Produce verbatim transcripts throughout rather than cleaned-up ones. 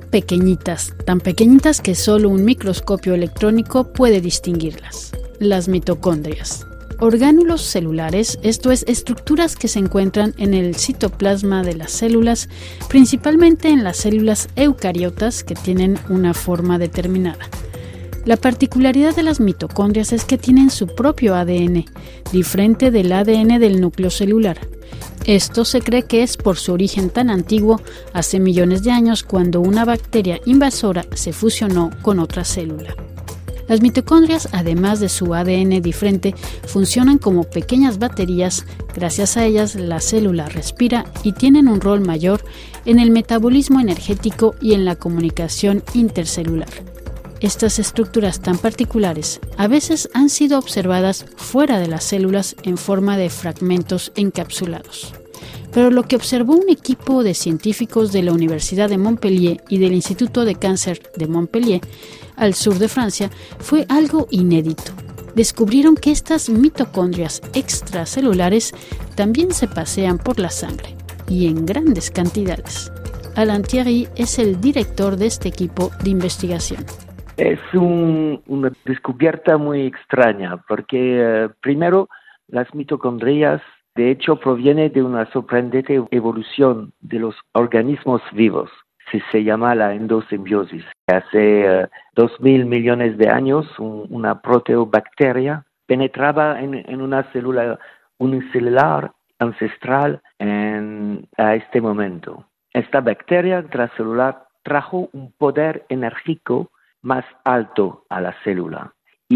pequeñitas, tan pequeñitas que solo un microscopio electrónico puede distinguirlas. Las mitocondrias. Orgánulos celulares, esto es, estructuras que se encuentran en el citoplasma de las células, principalmente en las células eucariotas que tienen una forma determinada. La particularidad de las mitocondrias es que tienen su propio A D N, diferente del A D N del núcleo celular. Esto se cree que es por su origen tan antiguo, hace millones de años, cuando una bacteria invasora se fusionó con otra célula. Las mitocondrias, además de su A D N diferente, funcionan como pequeñas baterías. Gracias a ellas, la célula respira y tienen un rol mayor en el metabolismo energético y en la comunicación intercelular. Estas estructuras tan particulares a veces han sido observadas fuera de las células en forma de fragmentos encapsulados. Pero lo que observó un equipo de científicos de la Universidad de Montpellier y del Instituto de Cáncer de Montpellier, al sur de Francia, fue algo inédito. Descubrieron que estas mitocondrias extracelulares también se pasean por la sangre, y en grandes cantidades. Alain Thierry es el director de este equipo de investigación. Es un, una descubierta muy extraña, porque eh, primero las mitocondrias de hecho provienen de una sorprendente evolución de los organismos vivos. Se, se llama la endosimbiosis. Hace uh, dos mil millones de años, un, una proteobacteria penetraba en, en una célula unicelular ancestral en, a este momento. Esta bacteria intracelular trajo un poder enérgico más alto a la célula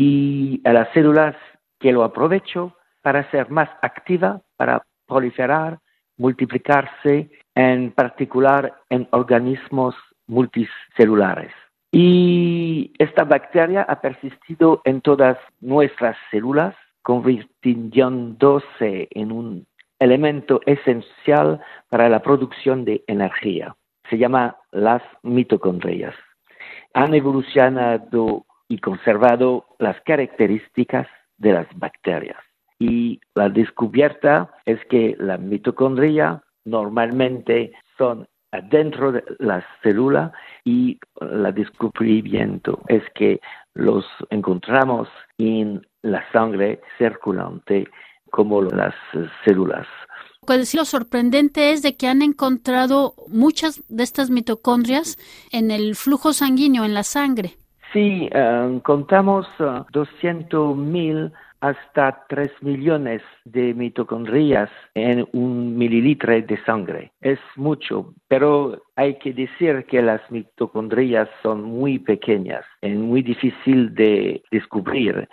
y a las células que lo aprovechó para ser más activa, para proliferar, multiplicarse, en particular en organismos multicelulares. Y esta bacteria ha persistido en todas nuestras células, convirtiéndose en un elemento esencial para la producción de energía. Se llama las mitocondrias. Han evolucionado y conservado las características de las bacterias. Y la descubierta es que la mitocondria normalmente son adentro de la célula y el descubrimiento es que los encontramos en la sangre circulante como las células. Pues lo sorprendente es de que han encontrado muchas de estas mitocondrias en el flujo sanguíneo, en la sangre. Sí, uh, contamos uh, doscientos mil hasta tres millones de mitocondrias en un mililitro de sangre. Es mucho, pero hay que decir que las mitocondrias son muy pequeñas, es muy difícil de descubrir.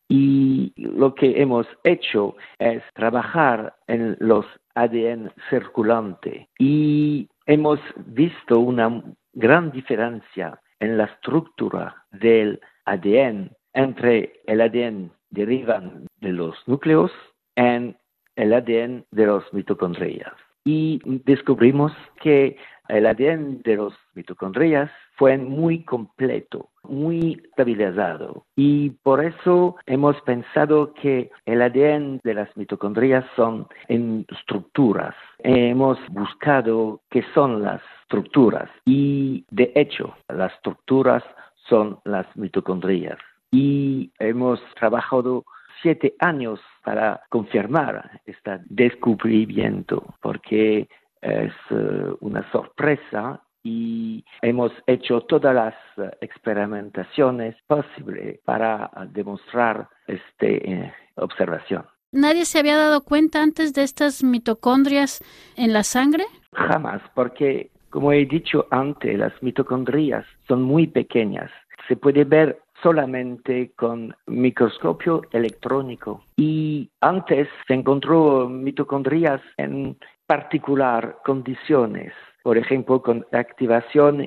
Y lo que hemos hecho es trabajar en los A D N circulante y hemos visto una gran diferencia en la estructura del A D N entre el A D N derivan de los núcleos en el A D N de los mitocondrias. Y descubrimos que el A D N de los mitocondrias fue muy completo, muy estabilizado. Y por eso hemos pensado que el A D N de las mitocondrias son en estructuras. Hemos buscado qué son las estructuras y de hecho las estructuras son las mitocondrias. Y hemos trabajado siete años para confirmar este descubrimiento, porque es uh, una sorpresa y hemos hecho todas las uh, experimentaciones posibles para uh, demostrar esta uh, observación. ¿Nadie se había dado cuenta antes de estas mitocondrias en la sangre? Jamás, porque como he dicho antes, las mitocondrias son muy pequeñas. Se puede ver solamente con microscopio electrónico. Y antes se encontró mitocondrias en particular condiciones, por ejemplo, con activación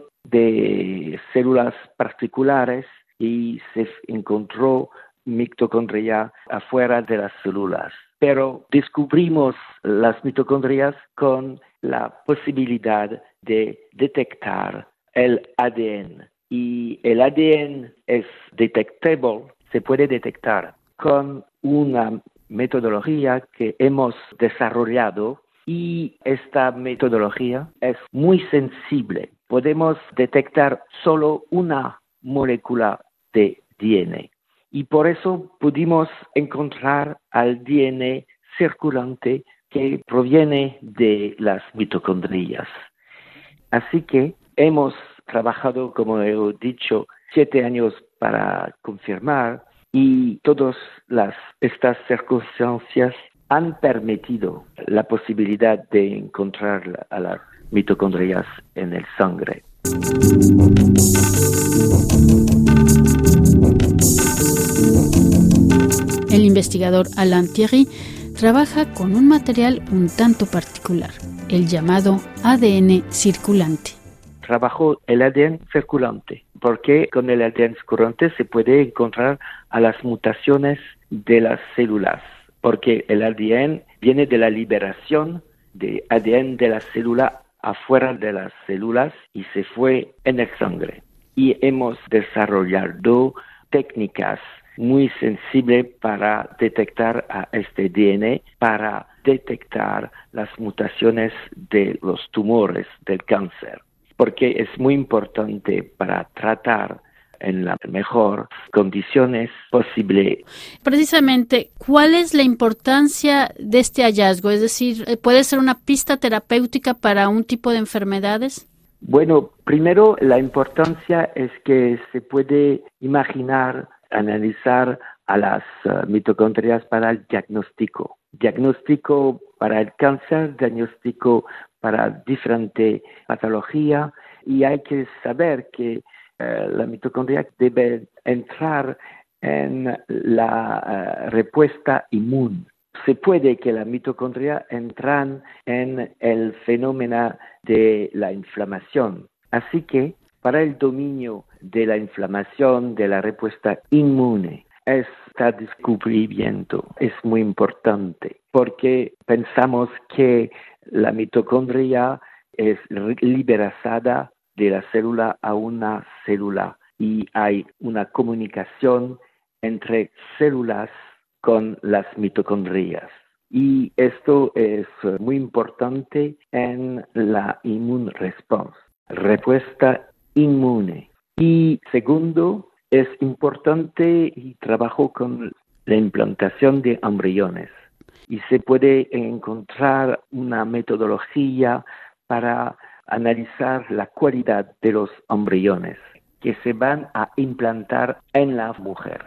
de células particulares y se encontró mitocondria afuera de las células. Pero descubrimos las mitocondrias con la posibilidad de detectar el A D N. Y el A D N es detectable, se puede detectar con una metodología que hemos desarrollado y esta metodología es muy sensible podemos detectar solo una molécula de D N A. Y por eso pudimos encontrar al D N A circulante que proviene de las mitocondrias. Así que hemos trabajado, como he dicho, siete años para confirmar, y todas las, estas circunstancias han permitido la posibilidad de encontrar a las mitocondrias en el sangre. El investigador Alain Thierry trabaja con un material un tanto particular, el llamado A D N circulante. Trabajó el A D N circulante, porque con el A D N circulante se puede encontrar a las mutaciones de las células, porque el A D N viene de la liberación de A D N de la célula afuera de las células y se fue en el sangre. Y hemos desarrollado técnicas muy sensibles para detectar a este D N A, para detectar las mutaciones de los tumores del cáncer, porque es muy importante para tratar en las mejores condiciones posibles. Precisamente, ¿cuál es la importancia de este hallazgo? Es decir, ¿puede ser una pista terapéutica para un tipo de enfermedades? Bueno, primero la importancia es que se puede imaginar, analizar a las uh, mitocondrias para el diagnóstico. Diagnóstico para el cáncer, diagnóstico para diferente patología, y hay que saber que uh, la mitocondria debe entrar en la uh, respuesta inmune. Se puede que la mitocondria entran en el fenómeno de la inflamación. Así que para el dominio de la inflamación, de la respuesta inmune, este descubrimiento es muy importante, porque pensamos que la mitocondria es liberada de la célula a una célula y hay una comunicación entre células con las mitocondrias. Y esto es muy importante en la immune response, respuesta inmune. Y segundo, es importante y trabajo con la implantación de embriones. Y se puede encontrar una metodología para analizar la cualidad de los embriones que se van a implantar en la mujer.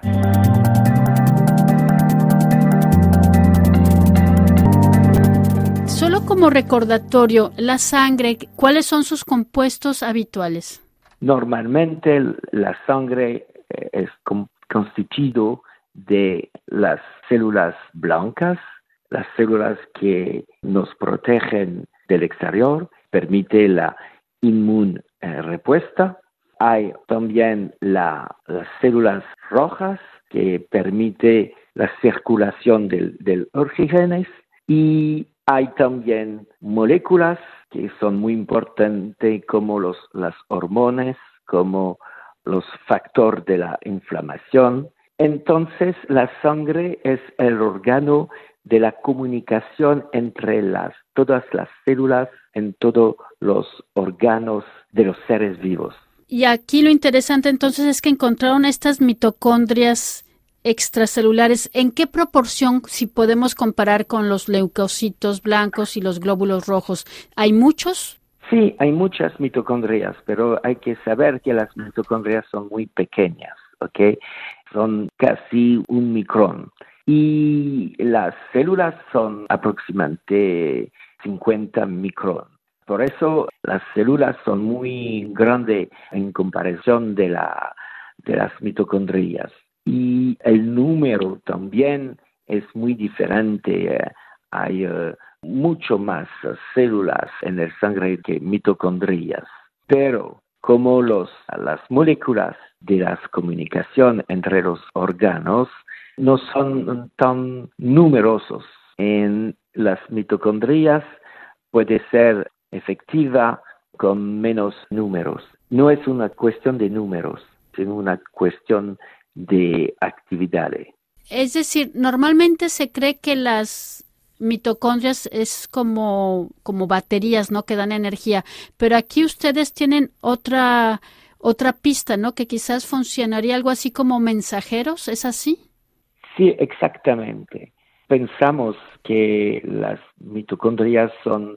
Solo como recordatorio, la sangre, ¿cuáles son sus compuestos habituales? Normalmente la sangre es constituido de las células blancas, las células que nos protegen del exterior, permite la inmune eh, respuesta. Hay también la, las células rojas que permite la circulación del, del oxígeno, y hay también moléculas que son muy importantes como los, las hormonas, como los factores de la inflamación. Entonces, la sangre es el órgano de la comunicación entre las, todas las células en todos los órganos de los seres vivos. Y aquí lo interesante entonces es que encontraron estas mitocondrias extracelulares. ¿En qué proporción, si podemos comparar con los leucocitos blancos y los glóbulos rojos? ¿Hay muchos? Sí, hay muchas mitocondrias, pero hay que saber que las mitocondrias son muy pequeñas, ¿ok? Son casi un micrón. Y las células son aproximadamente cincuenta micrón. Por eso las células son muy grandes en comparación de, la, de las mitocondrias. Y el número también es muy diferente. Hay uh, mucho más uh, células en el sangre que mitocondrias. Pero como los, las moléculas de la comunicación entre los órganos no son tan numerosos en las mitocondrias, puede ser efectiva con menos números. No es una cuestión de números, sino una cuestión de actividades. Es decir, normalmente se cree que las mitocondrias es como, como baterías, ¿no? Que dan energía. Pero aquí ustedes tienen otra, otra pista, ¿no? Que quizás funcionaría algo así como mensajeros, ¿es así? Sí, exactamente. Pensamos que las mitocondrias son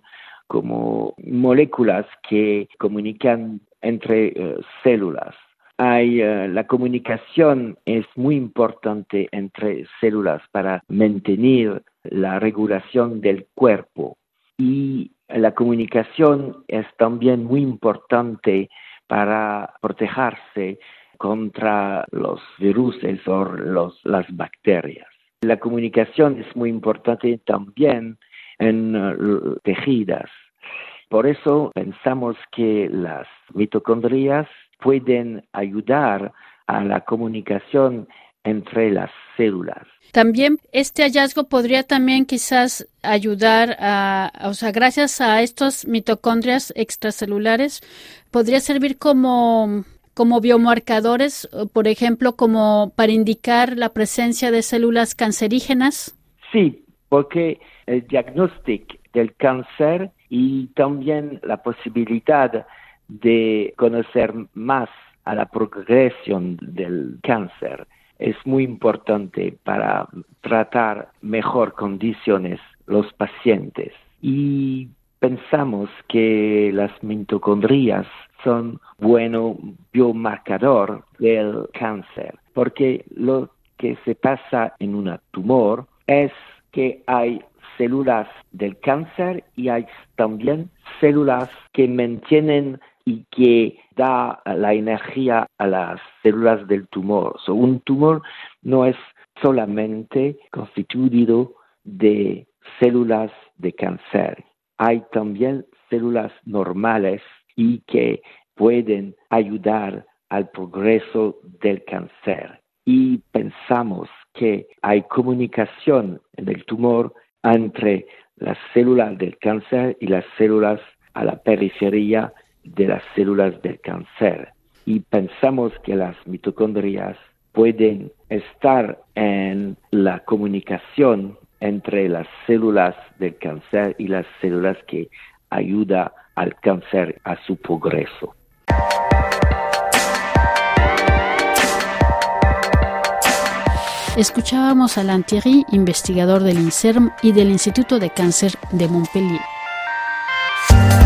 como moléculas que comunican entre uh, células. Hay, uh, la comunicación es muy importante entre células para mantener la regulación del cuerpo. Y la comunicación es también muy importante para protegerse contra los virus o los, las bacterias. La comunicación es muy importante también en uh, tejidos. Por eso pensamos que las mitocondrias pueden ayudar a la comunicación entre las células. También este hallazgo podría también quizás ayudar a, o sea, gracias a estos mitocondrias extracelulares, podría servir como, como biomarcadores, por ejemplo, como para indicar la presencia de células cancerígenas. Sí, porque el diagnóstico del cáncer y también la posibilidad de conocer más a la progresión del cáncer es muy importante para tratar mejor condiciones los pacientes. Y pensamos que las mitocondrias son buen biomarcador del cáncer, porque lo que se pasa en un tumor es que hay células del cáncer y hay también células que mantienen y que da la energía a las células del tumor. So, un tumor no es solamente constituido de células de cáncer. Hay también células normales y que pueden ayudar al progreso del cáncer. Y pensamos que hay comunicación en el tumor entre las células del cáncer y las células a la periferia de las células del cáncer. Y pensamos que las mitocondrias pueden estar en la comunicación entre las células del cáncer y las células que ayudan al cáncer a su progreso. Escuchábamos a Alain Thierry, investigador del INSERM y del Instituto de Cáncer de Montpellier.